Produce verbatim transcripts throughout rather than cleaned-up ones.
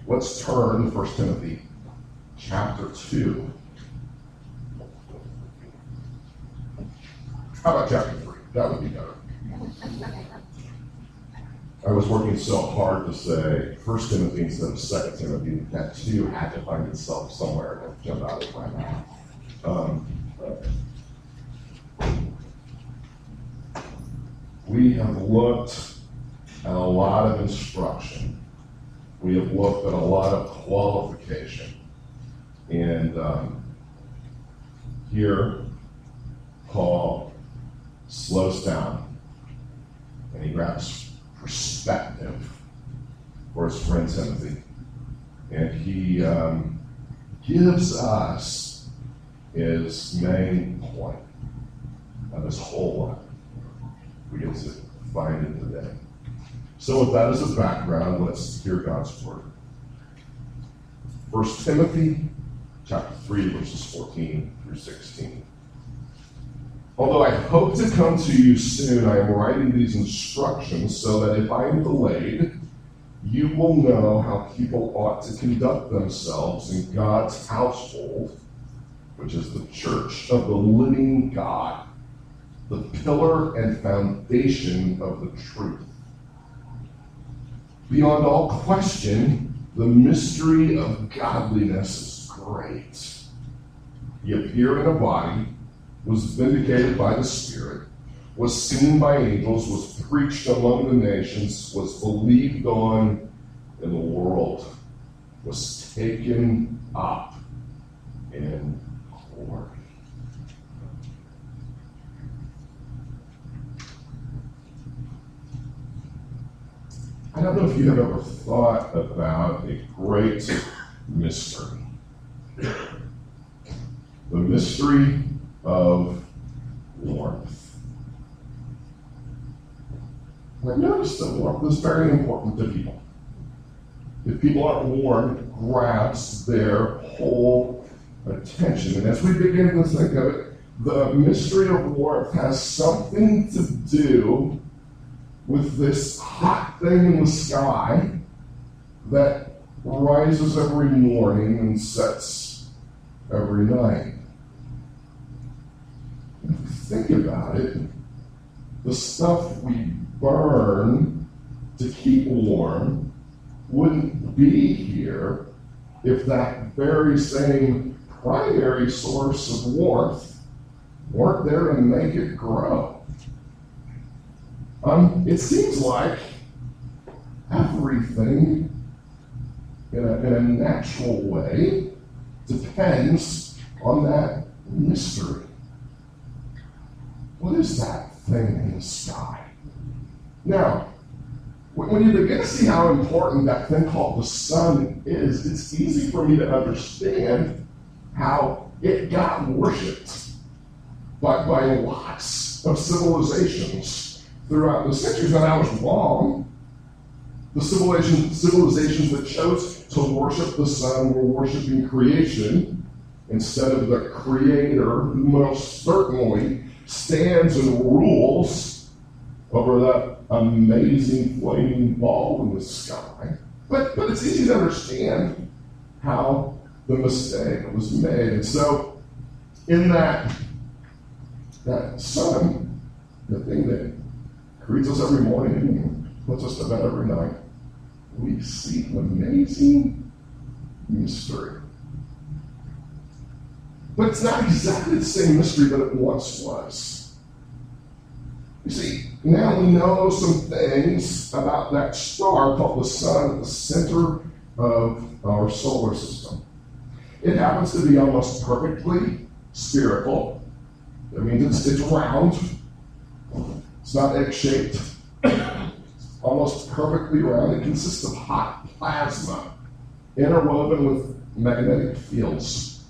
let's turn to First Timothy chapter two. How about chapter three? That would be better. I was working so hard to say First Timothy instead of Second Timothy that two had to find itself somewhere and jump out of my mouth. Um, we have looked at a lot of instruction. We have looked at a lot of qualification. And um, here, Paul slows down and he grabs perspective for his friend Timothy. And he um, gives us his main point of his whole life. We get to find it today. So with that as a background, let's hear God's word. First Timothy chapter three, verses fourteen through sixteen. Although I hope to come to you soon, I am writing these instructions so that if I am delayed, you will know how people ought to conduct themselves in God's household, which is the church of the living God, the pillar and foundation of the truth. Beyond all question, the mystery of godliness is great. He appeared in a body, was vindicated by the Spirit, was seen by angels, was preached among the nations, was believed on in the world, was taken up in glory. I don't know if you have ever thought about a great mystery. The mystery of warmth. I've noticed that warmth is very important to people. If people aren't warm, it grabs their whole attention. And as we begin to think of it, the mystery of warmth has something to do with this hot thing in the sky that rises every morning and sets every night. If you think about it, the stuff we burn to keep warm wouldn't be here if that very same primary source of warmth weren't there to make it grow. Um, it seems like everything in a, in a natural way depends on that mystery. What is that thing in the sky? Now, when you begin to see how important that thing called the sun is, it's easy for me to understand how it got worshipped by, by lots of civilizations throughout the centuries. And I was wrong. The civilization, civilizations that chose to worship the sun were worshiping creation instead of the creator, who most certainly stands and rules over that amazing flaming ball in the sky. But, but it's easy to understand how the mistake was made. And so in that, that sun, the thing that greets us every morning and puts us to bed every night, we see an amazing mystery. But it's not exactly the same mystery that it once was. You see, now we know some things about that star called the sun at the center of our solar system. It happens to be almost perfectly spherical. That means it's, it's round. It's not egg-shaped. It's almost perfectly round. It consists of hot plasma interwoven with magnetic fields.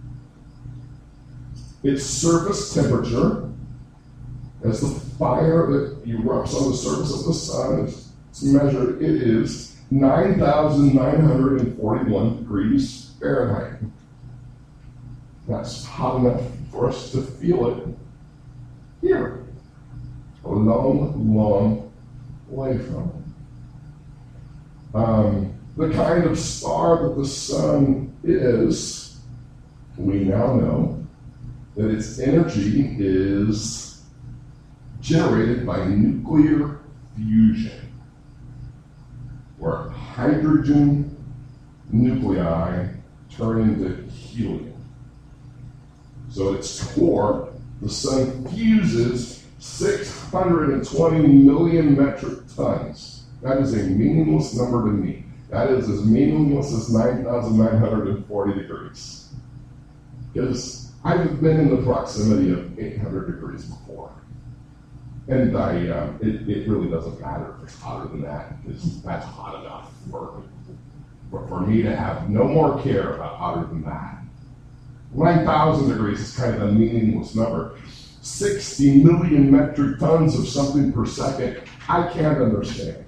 Its surface temperature, as the fire that erupts on the surface of the sun is measured, it is nine thousand nine hundred forty-one degrees Fahrenheit. That's hot enough for us to feel it here, a long, long way from it. Um, the kind of star that the sun is, we now know that its energy is generated by nuclear fusion, where hydrogen nuclei turn into helium. So at its core, the sun fuses six hundred twenty million metric tons. That is a meaningless number to me. That is as meaningless as nine thousand nine hundred forty degrees. Because I've been in the proximity of eight hundred degrees before. And I, uh, it, it really doesn't matter if it's hotter than that, because that's hot enough for, for, for me to have no more care about hotter than that. nine thousand degrees is kind of a meaningless number. sixty million metric tons of something per second, I can't understand.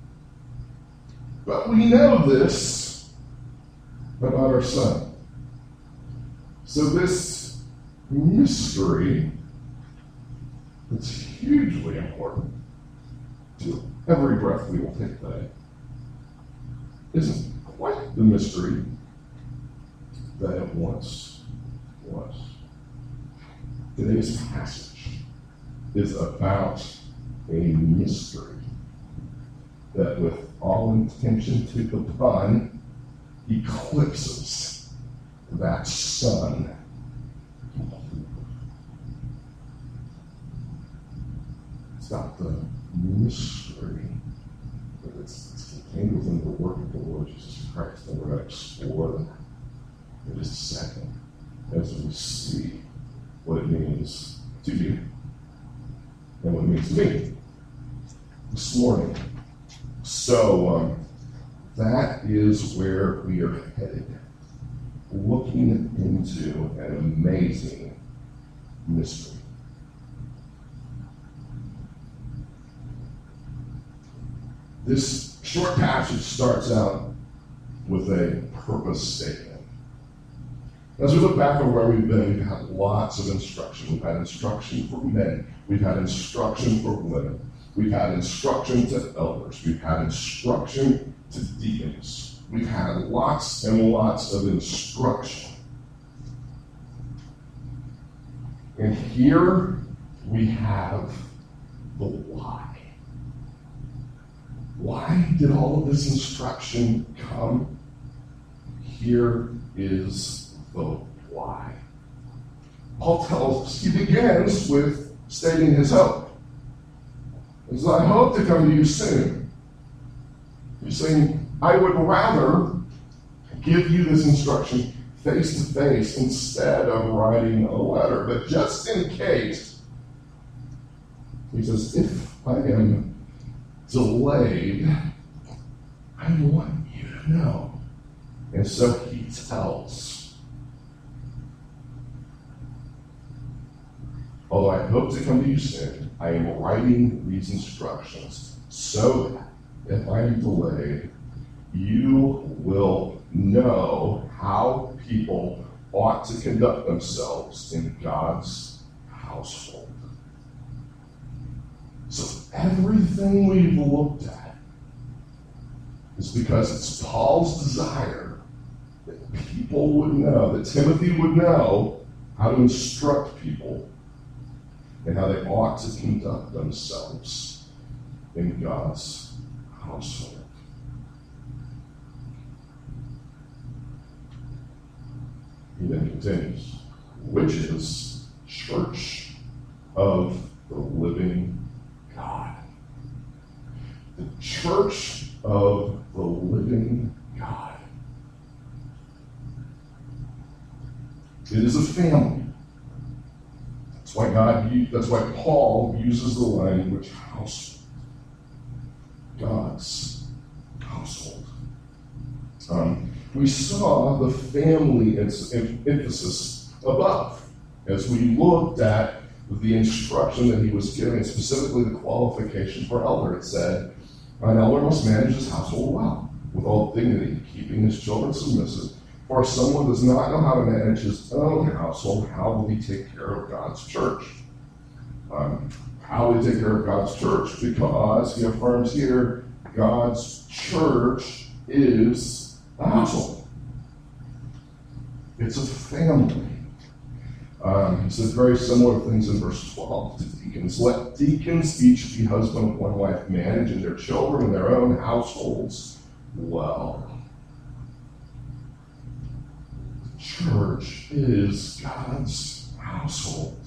But we know this about our sun. So this mystery that's hugely important to every breath we will take today isn't quite the mystery that it once was. Today's passage is about a mystery that, with all intention to the pun, eclipses that sun. It's not the mystery, but it's, it's contained within the work of the Lord Jesus Christ, and we're going to explore that in just a second as we see what it means to you and what it means to me this morning. So um, that is where we are headed, looking into an amazing mystery. This short passage starts out with a purpose statement. As we look back on where we've been, we've had lots of instruction. We've had instruction for men. We've had instruction for women. We've had instruction to elders. We've had instruction to deacons. We've had lots and lots of instruction. And here we have the why. Why did all of this instruction come? Here is the why. Paul tells us, he begins with stating his hope. He says, I hope to come to you soon. He's saying, I would rather give you this instruction face to face instead of writing a letter. But just in case, he says, if I am delayed, I want you to know. And so he tells, although I hope to come to you soon, I am writing these instructions so that if I am delayed, you will know how people ought to conduct themselves in God's household. So everything we've looked at is because it's Paul's desire that people would know, that Timothy would know how to instruct people and how they ought to conduct themselves in God's household. He then continues, which is church of the living God. The church of the living God. It is a family. That's why God, that's why Paul uses the language household. God's household. Um, we saw the family emphasis above as we looked at the instruction that he was giving, specifically the qualification for elder. It said, an elder must manage his household well, with all dignity, keeping his children submissive. For if someone does not know how to manage his own household, how will he take care of God's church? Um, how will he take care of God's church? Because he affirms here, God's church is a household. It's a family. Um, he says very similar things in verse twelve to deacons. Let deacons each be husband of one wife, managing their children and their own households well. The church is God's household.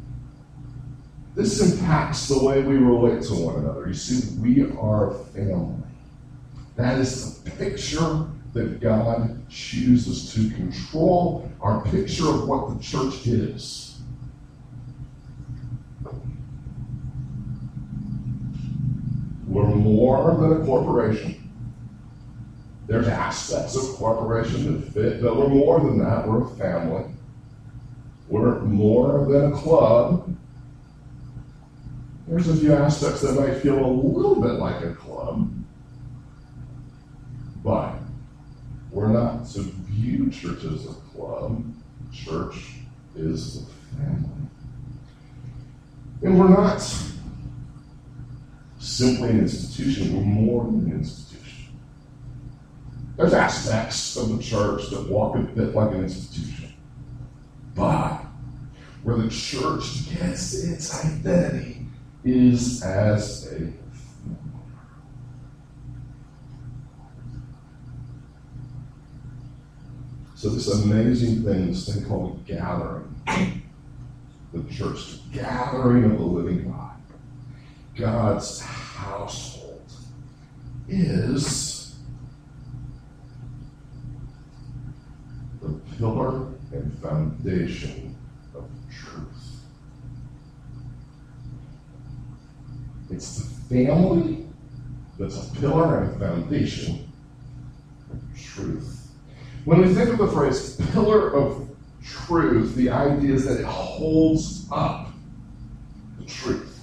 This impacts the way we relate to one another. You see, we are family. That is the picture that God chooses to control, our picture of what the church is. We're more than a corporation. There's aspects of corporation that fit, but we're more than that. We're a family. We're more than a club. There's a few aspects that might feel a little bit like a club, but we're not to view church as a club. Church is a family. And we're not simply an institution, we're more than an institution. There's aspects of the church that walk a bit like an institution. But where the church gets its identity is as a family. So this amazing thing, this thing called gathering, the church, the gathering of the living God, God's household, is the pillar and foundation of truth. It's the family that's a pillar and a foundation of truth. When we think of the phrase pillar of truth, the idea is that it holds up the truth.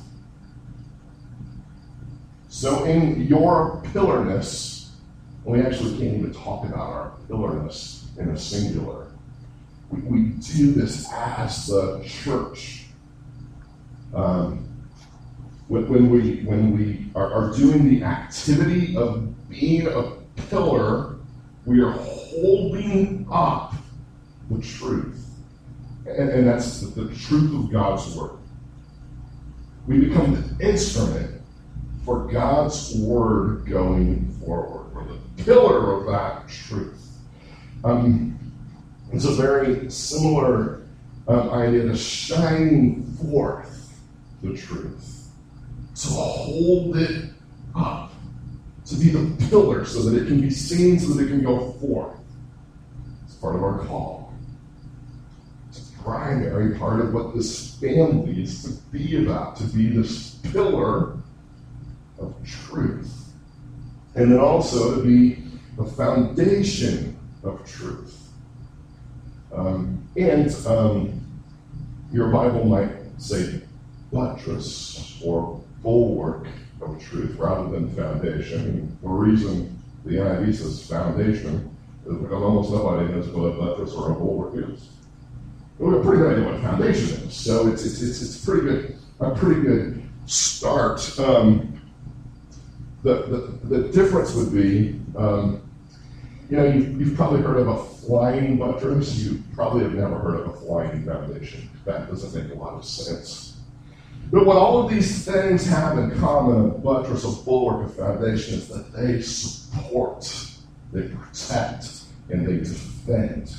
So in your pillarness, we actually can't even talk about our pillarness in a singular. We, we do this as the church. Um, when, when we when we are, are doing the activity of being a pillar, we are holding up the truth. And, and that's the, the truth of God's word. We become the instrument for God's word going forward. We're the pillar of that truth. Um, it's a very similar um, idea to shining forth the truth. To hold it up. To be the pillar so that it can be seen, so that it can go forth. It's part of our call. It's a primary part of what this family is to be about, to be this pillar of truth. And then also to be the foundation of truth. Um, and um, your Bible might say buttress or bulwark of truth rather than foundation. The reason the N I V says foundation is because almost nobody knows what a buttress or a bulwark is. But we have a pretty good idea what foundation is, so it's it's it's, it's pretty good a pretty good start. Um, the, the the difference would be, um, you know, you've, you've probably heard of a flying buttress. You probably have never heard of a flying foundation. That doesn't make a lot of sense. But what all of these things have in common, a buttress, a bulwark, a foundation, is that they support, they protect, and they defend.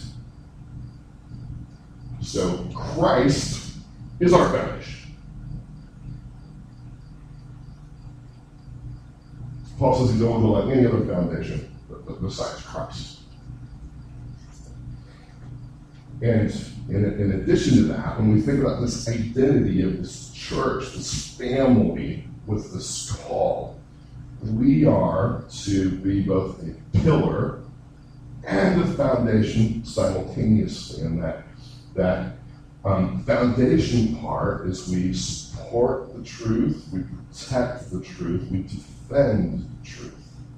So Christ is our foundation. Paul says he's only like any other foundation besides Christ. And in, in addition to that, when we think about this identity of this church, this family with this call, we are to be both a pillar and a foundation simultaneously. And that, that um, foundation part is we support the truth, we protect the truth, we defend the truth.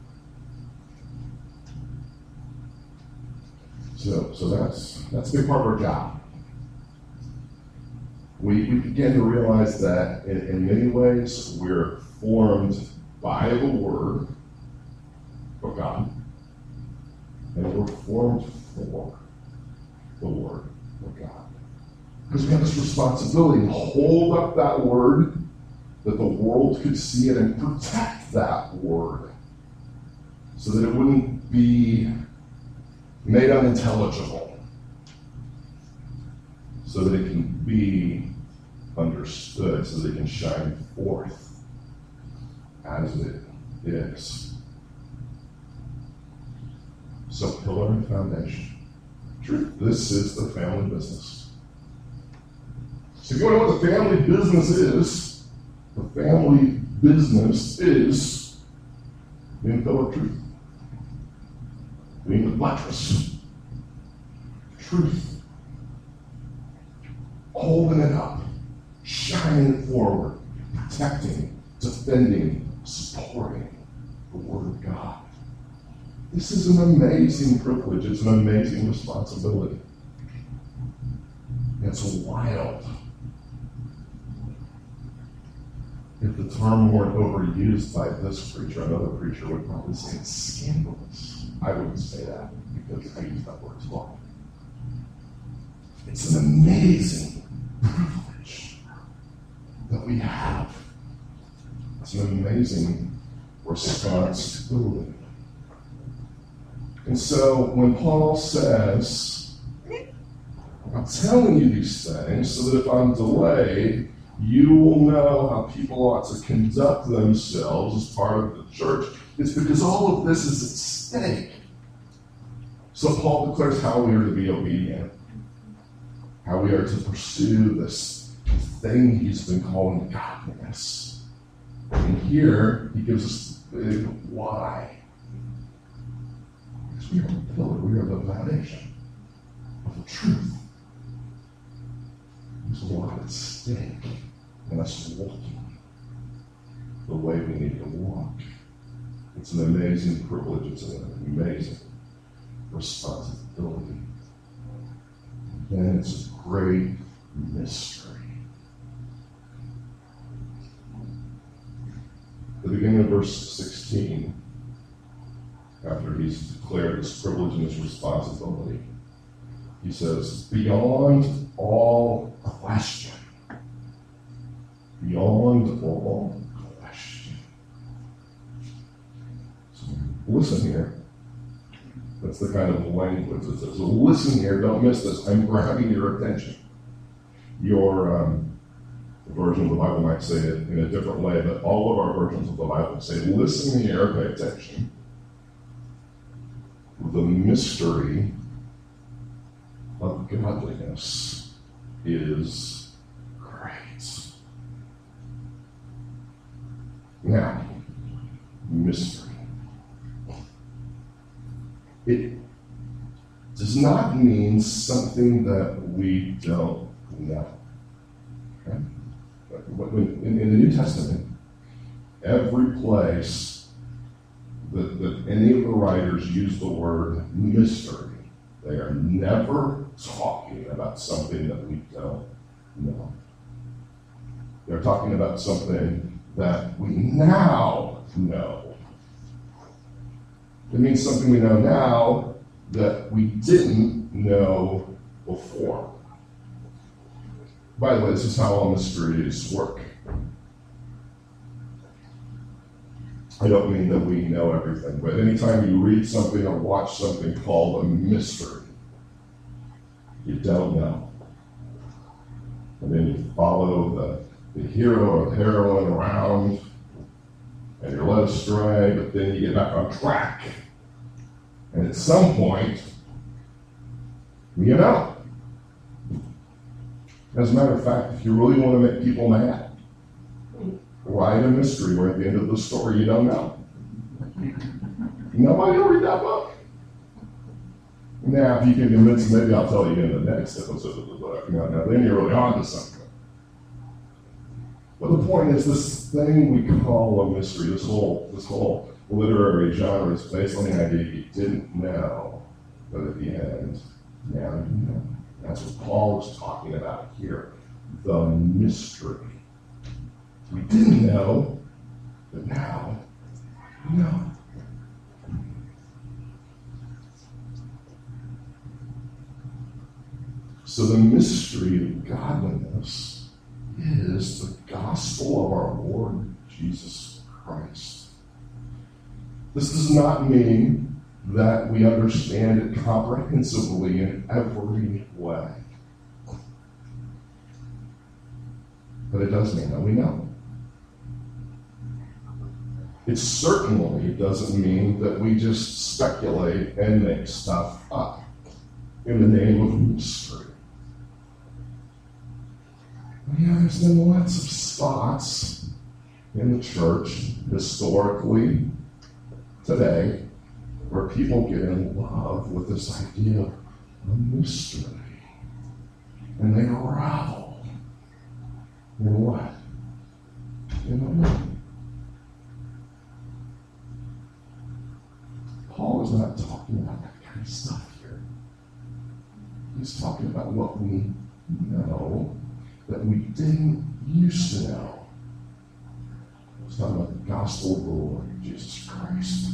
So, so that's that's a big part of our job. We, we begin to realize that in, in many ways we're formed by the Word of God, and we're formed for the Word of God. Because we have this responsibility to hold up that Word, that the world could see it, and protect that Word so that it wouldn't be made unintelligible, so that it can be understood, so that it can shine forth as it is. So, pillar and foundation. Truth. This is the family business. So if you want to know what the family business is, the family business is being the pillar of truth. Being the buttress. Truth. Holding it up. Shining it forward. Protecting. Defending. Supporting the Word of God. This is an amazing privilege. It's an amazing responsibility. It's wild. If the term weren't overused by this preacher, another preacher would probably say it's scandalous. I wouldn't say that because I use that word as well. It's an amazing privilege that we have. It's an amazing responsibility. And so when Paul says, I'm telling you these things so that if I'm delayed, you will know how people ought to conduct themselves as part of the church, it's because all of this is at stake. So Paul declares how we are to be obedient, how we are to pursue this thing he's been calling godliness. And here he gives us the big why. Because we are the pillar, we are the foundation of the truth. There's a lot at stake in us walking the way we need to walk. It's an amazing privilege. It's an amazing responsibility. And it's a great mystery. The beginning of verse sixteen, after he's declared this privilege and this responsibility, he says, beyond all question. Beyond all question. So listen here. That's the kind of language that says, so listen here, don't miss this. I'm grabbing your attention. Your um, version of the Bible might say it in a different way, but all of our versions of the Bible say, listen here, pay attention. The mystery of godliness is great. Now, mystery. It does not mean something that we don't know. Okay? In, in the New Testament, every place that, that any of the writers use the word mystery, they are never talking about something that we don't know. They're talking about something that we now know. It means something we know now that we didn't know before. By the way, this is how all mysteries work. I don't mean that we know everything, but anytime you read something or watch something called a mystery, you don't know. And then you follow the, the hero or the heroine around, and you're led astray, but then you get back on track. And at some point, you know. As a matter of fact, if you really want to make people mad, write a mystery where at the end of the story you don't know. Nobody will read that book. Now, if you can convince me, maybe I'll tell you in the next episode of the book. Now, now then you're really on to something. But the point is, this thing we call a mystery, this whole this whole literary genre is based on the idea you didn't know, but at the end, now you know. That's what Paul is talking about here. The mystery. We didn't know, but now we know. So the mystery of godliness is the gospel of our Lord Jesus Christ. This does not mean that we understand it comprehensively in every way. But it does mean that we know. It certainly doesn't mean that we just speculate and make stuff up in the name of mystery. Yeah, there's been lots of spots in the church, historically, today, where people get in love with this idea of a mystery. And they revel in what? In the knowing. Paul is not talking about that kind of stuff here. He's talking about what we know that we didn't used to know. He's talking about the gospel of the Lord Jesus Christ.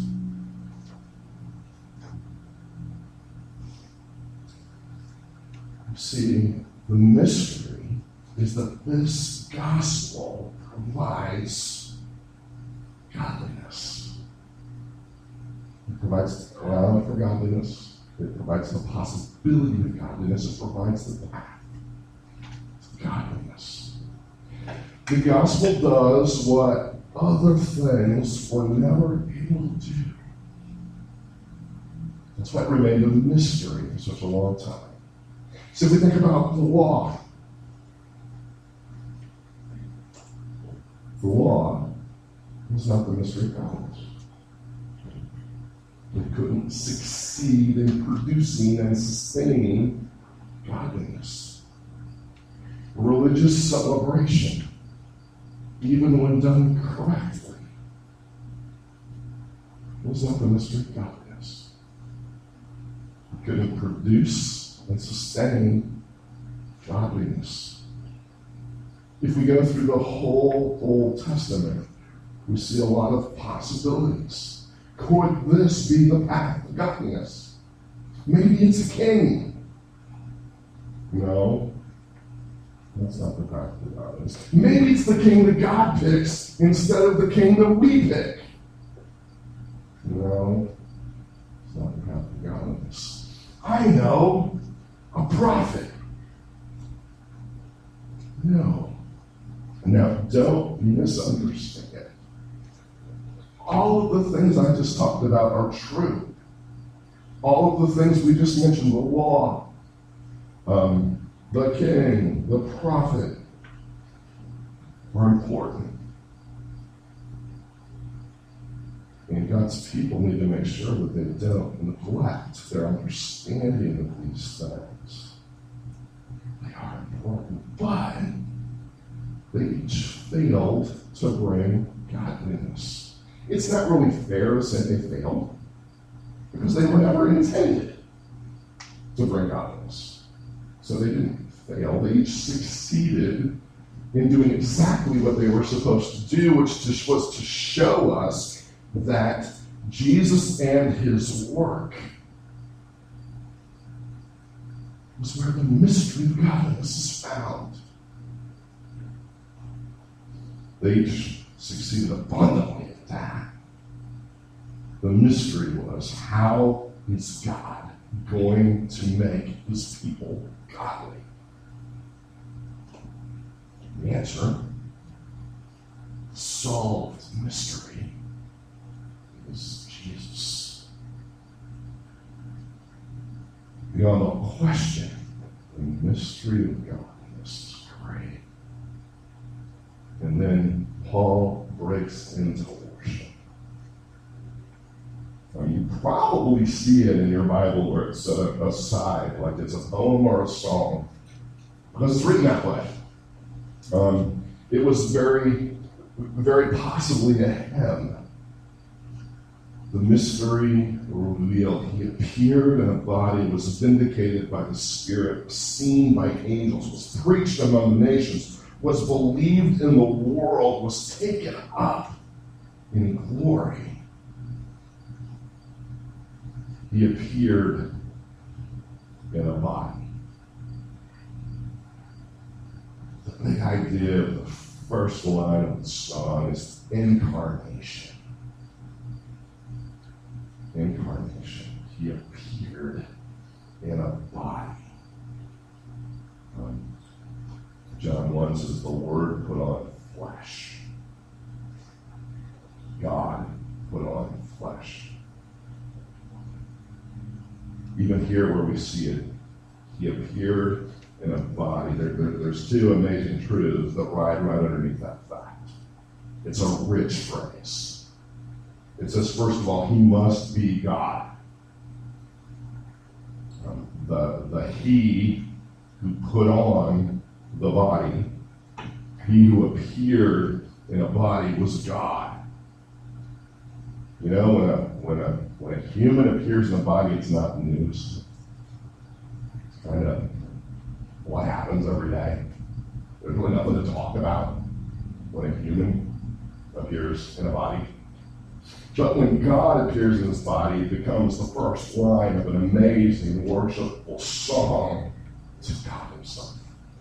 You see, the mystery is that this gospel provides godliness. It provides the ground for godliness. It provides the possibility of godliness. It provides the path to godliness. The gospel does what other things were never able to do. That's why it remained a mystery for such a long time. So if we think about the law, the law was not the mystery of godliness. It couldn't succeed in producing and sustaining godliness. Religious celebration, even when done correctly, was not the mystery of godliness. It couldn't produce and sustain godliness. If we go through the whole Old Testament, we see a lot of possibilities. Could this be the path to godliness? Maybe it's a king. No, that's not the path to godliness. Maybe it's the king that God picks instead of the king that we pick. No, it's not the path to godliness. I know. A prophet. No. Now, don't misunderstand. All of the things I just talked about are true. All of the things we just mentioned, the law, um, the king, the prophet, are important. And God's people need to make sure that they don't neglect their understanding of these things. They are important, but they each failed to bring godliness. It's not really fair to say they failed, because they were never intended to bring godliness. So they didn't fail. They each succeeded in doing exactly what they were supposed to do, which just was to show us that Jesus and his work was where the mystery of godliness is found. They each succeeded abundantly at that. The mystery was, how is God going to make his people godly? The answer, solved mystery, is Jesus. Beyond all question, the mystery of godliness is great. And then Paul breaks into worship. Now, you probably see it in your Bible where it's set aside, like it's a poem or a song, because it's written that way. Um, it was very, very possibly a hymn. The mystery revealed. He appeared in a body, was vindicated by the Spirit, was seen by angels, was preached among the nations, was believed in the world, was taken up in glory. He appeared in a body. the idea of the first line of the song is incarnation. Incarnation. He appeared in a body. Um, John one says, the Word put on flesh. God put on flesh. Even here where we see it, he appeared in a body. There, there, there's two amazing truths that ride right underneath that fact. It's a rich phrase. It says, first of all, he must be God. Um, the, the he who put on the body, he who appeared in a body was God. You know, when a when a when a human appears in a body, it's not news. It's kind of what happens every day. There's really nothing to talk about when a human appears in a body. But when God appears in his body, it becomes the first line of an amazing worshipful song to God himself.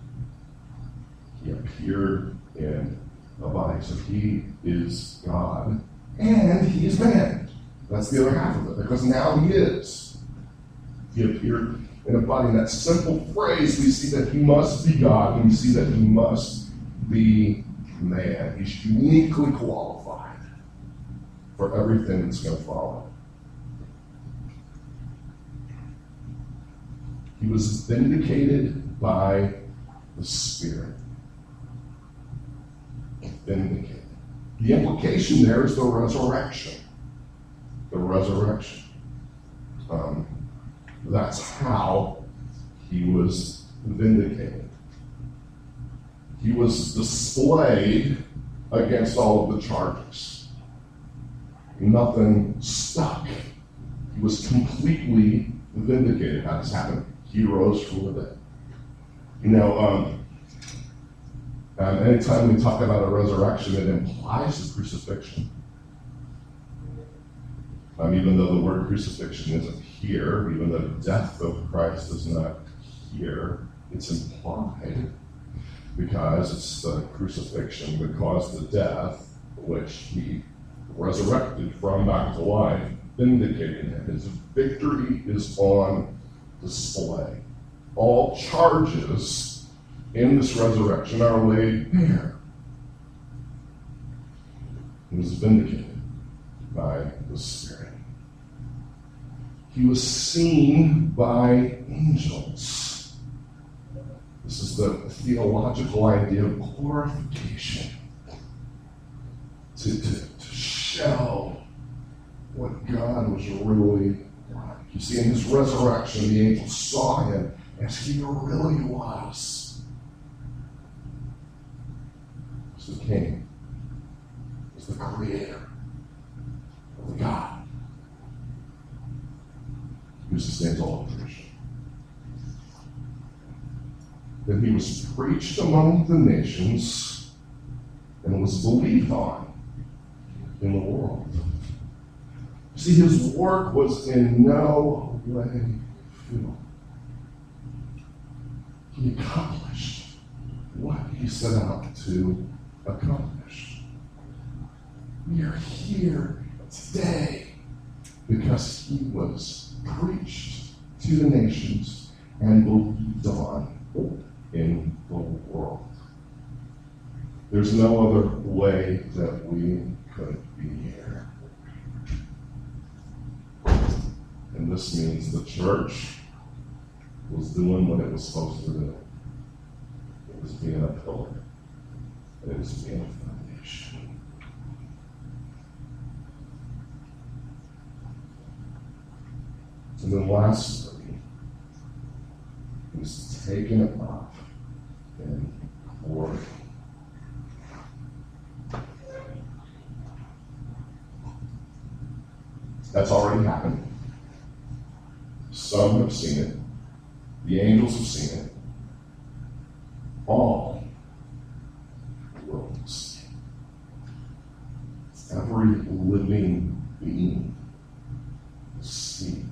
He appeared in a body. So he is God and he is man. That's the other half of it, because now he is. He appeared in a body. In that simple phrase, we see that he must be God, and we see that he must be man. He's uniquely qualified for everything that's going to follow. He was vindicated by the Spirit. Vindicated. The implication there is the resurrection. The resurrection. Um, that's how he was vindicated. He was displayed against all of the charges. Nothing stuck. He was completely vindicated. How does this happen? He rose from the dead. You know, um, um, anytime we talk about a resurrection, it implies the crucifixion. Um, even though the word crucifixion isn't here, even though death of Christ is not here, it's implied because it's the crucifixion that caused the death, which he resurrected from back to life, vindicating him. His victory is on display. All charges in this resurrection are laid bare. He was vindicated by the Spirit. He was seen by angels. This is the theological idea of glorification. To, to, to show what God was really like. You see, in his resurrection, the angels saw him as he really was. As the King, as the Creator of the God who sustains all creation. Then he was preached among the nations and was believed on in the world. See, his work was in no way futile. He accomplished what he set out to accomplish. We are here today because he was preached to the nations and believed on in the world. There's no other way that we could be here. And this means the church was doing what it was supposed to do. It was being a pillar. It was being a foundation. And then lastly, he was taken up in glory. That's already happened. Some have seen it. The angels have seen it. All will see it. Every living being will see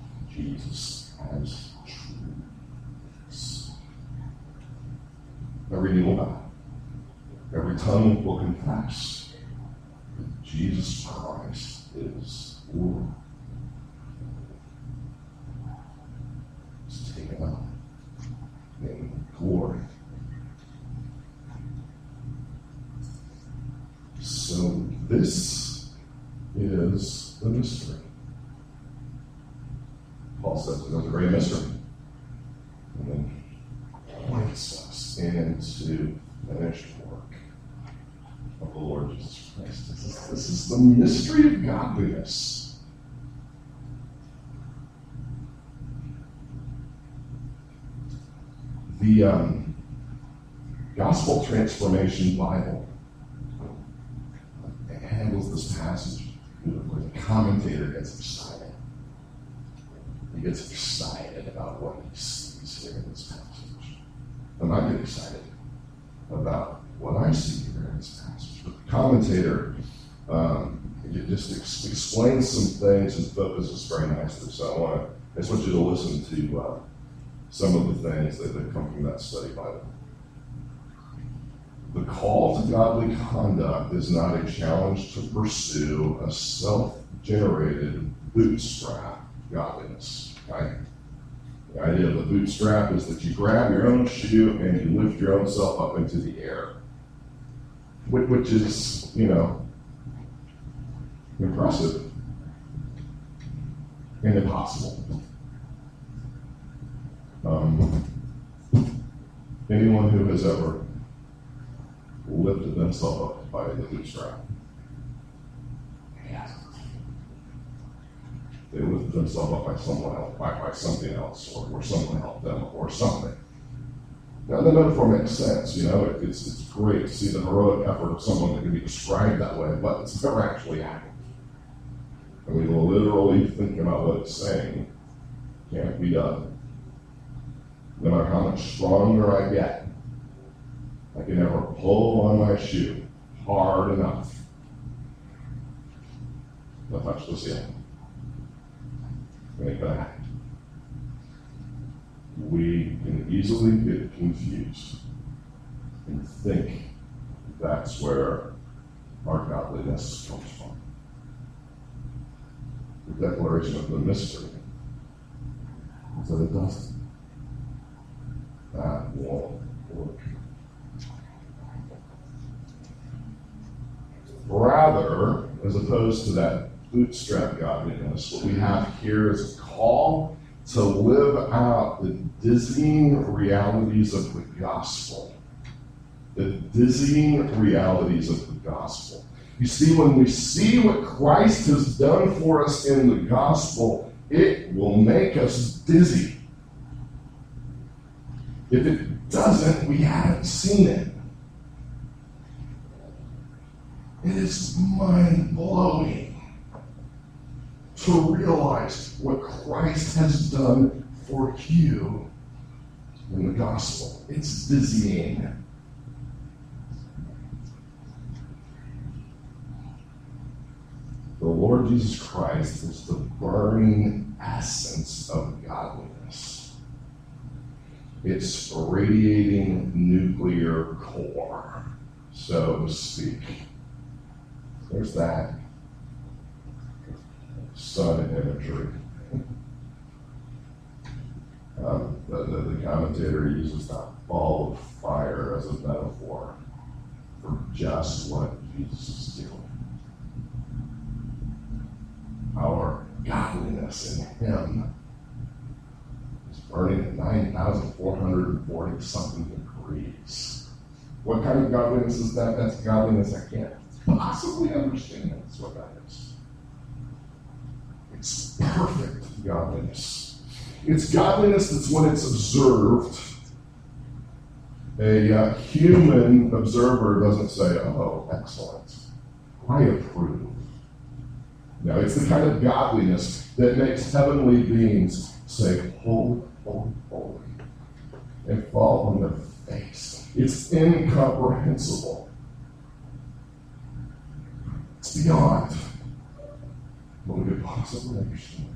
Jesus as true. Every knee will bow. Every tongue will confess that Jesus Christ is Lord. It's taken up in glory. So this is the mystery. Paul says it was a great mystery. And then points us into finished work of the Lord Jesus Christ. This is, this is the mystery of godliness. The um, Gospel Transformation Bible handles this passage beautifully. The commentator gets excited. He gets excited about what he sees here in this passage. And I get excited about what I see here in this passage. But the commentator um, it just ex- explains some things and focuses very nicely. So I want to, I just want you to listen to uh, some of the things that, that come from that study Bible. The call to godly conduct is not a challenge to pursue a self-generated bootstrap godliness. Right? The idea of the bootstrap is that you grab your own shoe and you lift your own self up into the air, which is, you know, impressive and impossible. Um, anyone who has ever lifted themselves up by the bootstrap, yeah. They lifted themselves up by someone else, by, by something else, or, or someone helped them, or something. Now, the metaphor makes sense, you know, it, it's, it's great to see the heroic effort of someone that can be described that way, but it's never actually happened. I mean, literally thinking about what it's saying can't be done. No matter how much stronger I get, I can never pull on my shoe hard enough to touch the ceiling. It ain't gonna happen. We can easily get confused and think that's where our godliness comes from. The declaration of the mystery is that it doesn't. That won't work. Rather, as opposed to that bootstrap godliness, what we have here is a call to live out the dizzying realities of the gospel. The dizzying realities of the gospel. You see, when we see what Christ has done for us in the gospel, it will make us dizzy. If it doesn't, we haven't seen it. It is mind-blowing to realize what Christ has done for you in the gospel. It's dizzying. The Lord Jesus Christ is the burning essence of godliness. It's a radiating nuclear core, so to speak. There's that sun imagery. Um, the, the, the commentator uses that ball of fire as a metaphor for just what Jesus is doing. Our godliness in Him is burning at nine thousand four hundred forty something degrees. What kind of godliness is that? That's godliness I can't possibly understand. That's what that is. It's perfect godliness. It's godliness that's when it's observed. A uh, human observer doesn't say, oh, excellent. I approve. No, it's the kind of godliness that makes heavenly beings say, holy, holy, holy, and fall on their face. It's incomprehensible. It's beyond what we could possibly understand.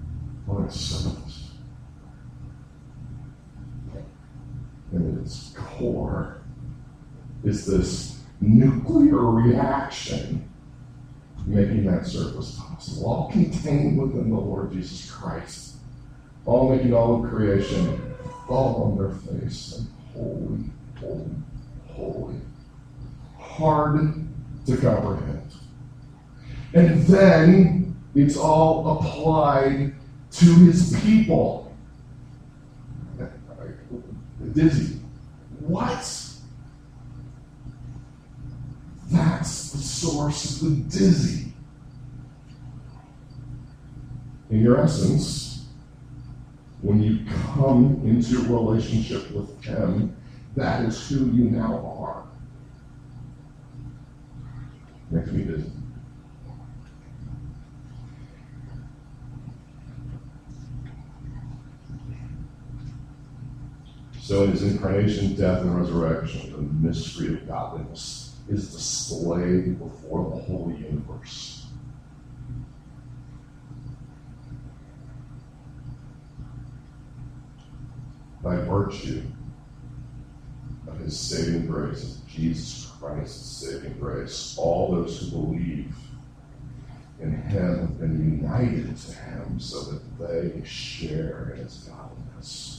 What it's service. And it's core is this nuclear reaction making that service possible, all contained within the Lord Jesus Christ, all making all of creation fall on their face and holy, holy, holy. Hard to comprehend. And then it's all applied to his people. Dizzy. What? That's the source of the dizzy. In your essence, when you come into a relationship with him, that is who you now are. Makes me dizzy. So in his incarnation, death, and resurrection, the mystery of godliness is displayed before the whole universe. By virtue of his saving grace, of Jesus Christ's saving grace, all those who believe in him have been united to him so that they share in his godliness.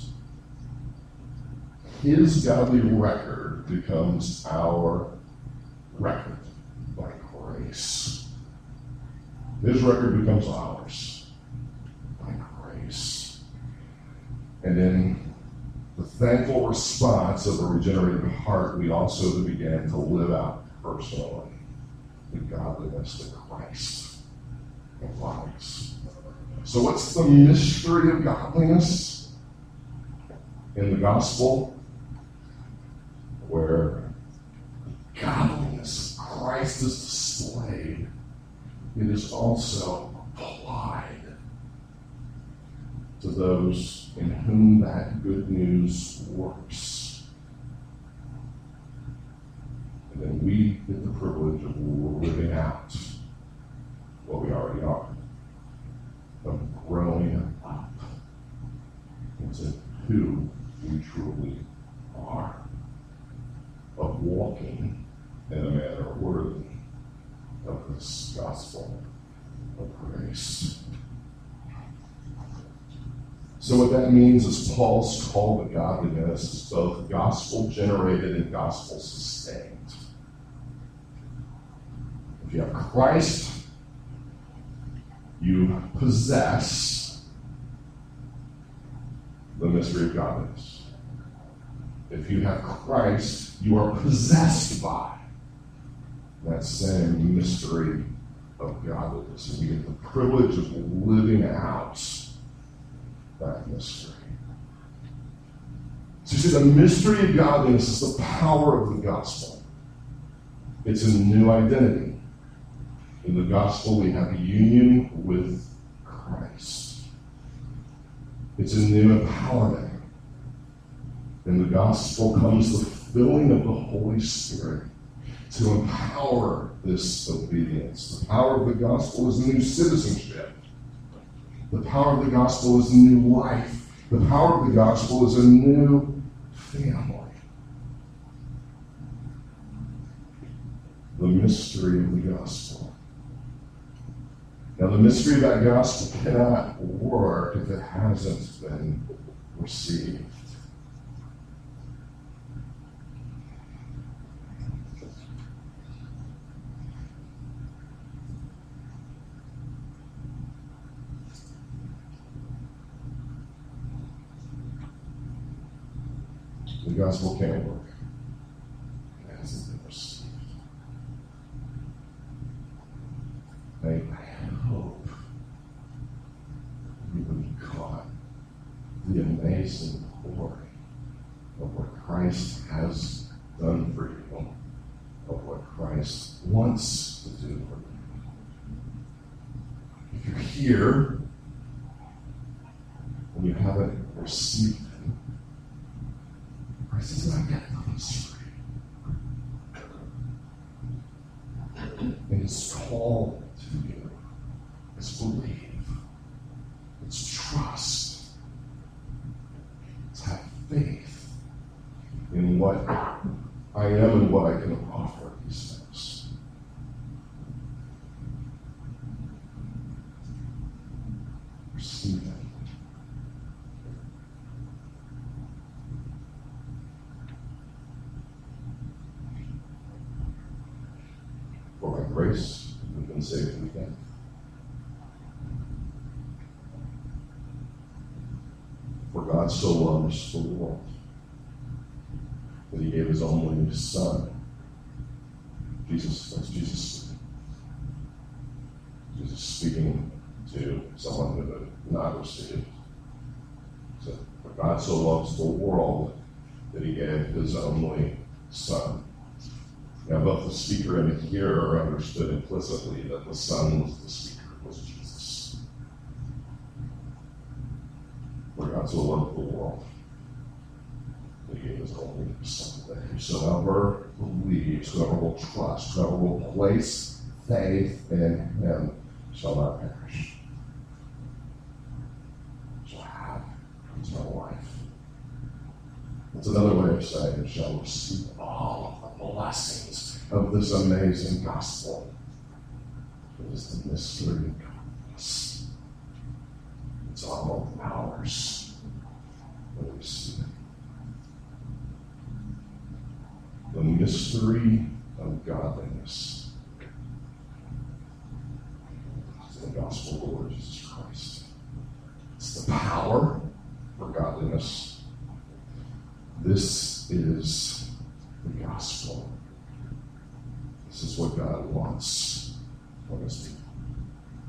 His godly record becomes our record by grace. His record becomes ours by grace. And in the thankful response of a regenerated heart, we also began to live out personally the godliness that Christ embodies. So what's the mystery of godliness in the gospel? Where godliness of Christ is displayed, it is also applied to those in whom that good news works. And then we get the privilege of living out what we already are, of growing up into who we truly are, of walking in a manner worthy of this gospel of grace. So what that means is Paul's call to godliness is both gospel-generated and gospel-sustained. If you have Christ, you possess the mystery of godliness. If you have Christ, you are possessed by that same mystery of godliness. And you get the privilege of living out that mystery. So you see, the mystery of godliness is the power of the gospel. It's a new identity. In the gospel, we have a union with Christ. It's a new empowerment. In the gospel comes the filling of the Holy Spirit to empower this obedience. The power of the gospel is new citizenship. The power of the gospel is new life. The power of the gospel is a new family. The mystery of the gospel. Now, the mystery of that gospel cannot work if it hasn't been received. The gospel can't work. It hasn't been received. I, I hope you would be caught the amazing glory of what Christ has done for you, of what Christ wants to do for you. If you're here and you haven't received him, Christ is not yet the mystery. And his call to you is believe. It's trust. It's have faith. in what I am and what I can offer these things. Receive it. For by grace, we've been saved from death. For God so loved the world that he gave his only Son. Jesus, that's Jesus speaking. Jesus speaking to someone who had not received. So, for God so loves the world that he gave his only Son. Now, both the speaker and the hearer understood implicitly that the Son was the speaker, was Jesus. For God so loved the world that he gave his only Son, that whosoever believes, whoever will trust, whoever will place faith in him shall not perish, shall have eternal life. That's another way of saying it, shall receive all of the blessings of this amazing gospel. It is the mystery of godliness. It's all ours when we see it. The mystery of godliness is the gospel of the Lord Jesus Christ. It's the power for godliness. This is the gospel. This is what God wants from his